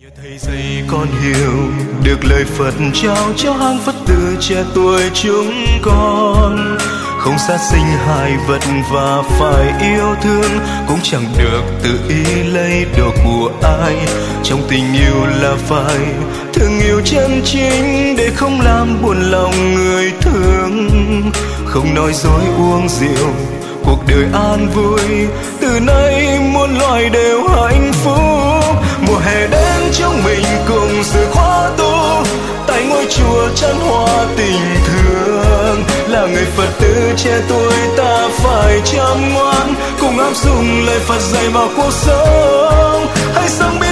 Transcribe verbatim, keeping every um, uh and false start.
Thầy dạy con hiểu được lời Phật trao cho hàng Phật tử trẻ tuổi chúng con. Không sát sinh hại vật và phải yêu thương, cũng chẳng được tự ý lấy đồ của ai. Trong tình yêu là phải thương yêu chân chính, để không làm buồn lòng người thương. Không nói dối uống rượu, cuộc đời an vui. Từ nay muôn loài đều hạnh phúc. Mùa hè đến chúng mình cùng dự khóa tu tại ngôi chùa chân hoa tình thương. Là người Phật tử trẻ tuổi ta phải chăm ngoan, cùng áp dụng lời Phật dạy vào cuộc sống. Hãy sống